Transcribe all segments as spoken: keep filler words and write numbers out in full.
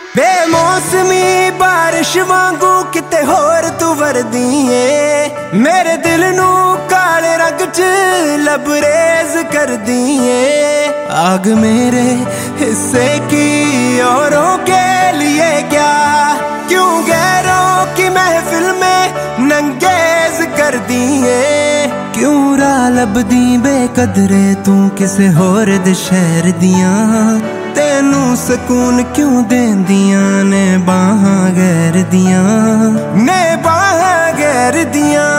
बेमौसमी बारिश वांगू किते होर तू वरदी ए मेरे दिल नू काले रंग च लबरेज कर दी ए। आग मेरे हिस्से की औरों के लिए क्या, क्यों गैरों की महफिल में नंगेज कर दी ए। क्यों राह लभदी बेकदरे तू किसे होर दे शहर दियां, तेनू सकून क्यों देंदियां ने बाहां गैर दियां, ने बाहां गैर दियां।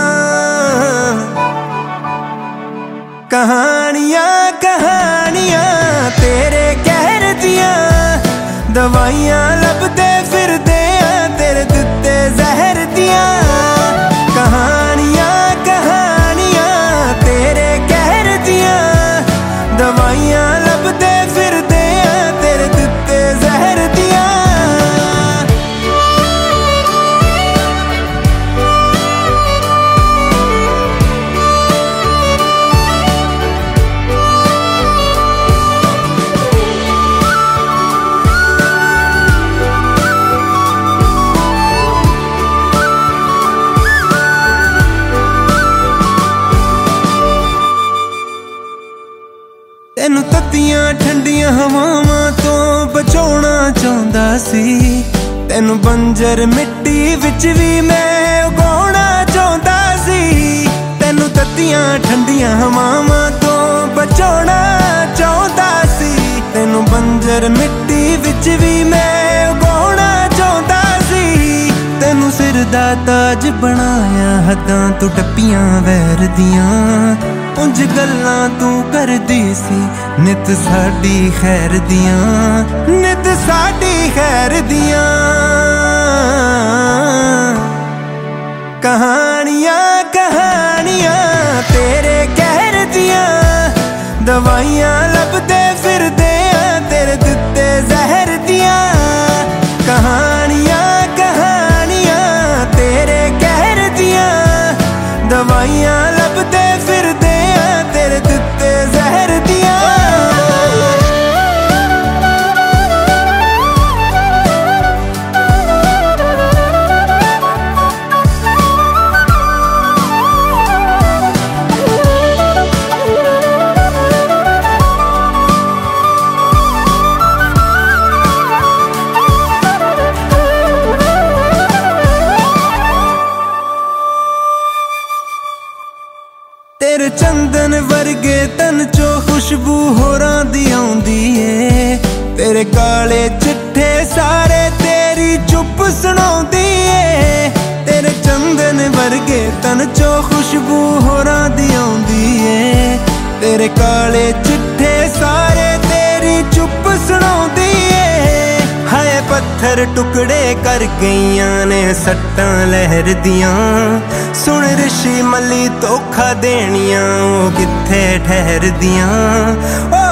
कहानियां कहानियां तेरे कहर दियां, दवाइयां लभदे फिरदे तेरे दिते जहर दियां। कहानियां कहानियां तेरे कहर दियां, दवाइयां लभदे फिरदे तेरे दिते जहर दियां। तेनू तत्तियां ठंडियां हवावां तो बचाउणा चाहुंदा सी, तेनू बंजर मिट्टी विच भी मैं उगाउणा चाहुंदा सी। तेनू तत्तियां ठंडियां हवावां तो बचाउणा चाहुंदा सी, तेनू बंजर मिट्टी विच भी मैं उगाउणा चाहुंदा सी। तेनू सिर दा ताज बनाया हद्दां तू टप्पियां वैर दियां, उंज गल्लां तू करदी सी नित साडी खैर दियां, नित साडी खैर दियां। कहानियां कहानियां तेरे कहर दियां, दवाइयां लभदे फिरदे तेरे दिते जहर दियां। कहानियां कहानियां तेरे कहर दियां, दवाइयां लभदे फिरदे तेरे दिते जहर दियां। तेरे चंदन वर्गे तन चो खुशबू होरां दी आउंदी ए, तेरे काले चिट्ठे सारे तेरी चुप सुनाउंदी ए। तेरे चंदन वर्गे तन चो खुशबू होरां दी आउंदी ए, तेरे काले चिट्ठे सारे तेरी चुप सुनाउंदी ए। हाय पत्थर टुकड़े कर गईयां ने सट्टां लहर दियां, सुन ऋषि मली धोखा देनियां ओ कित्थे ठहर दियां।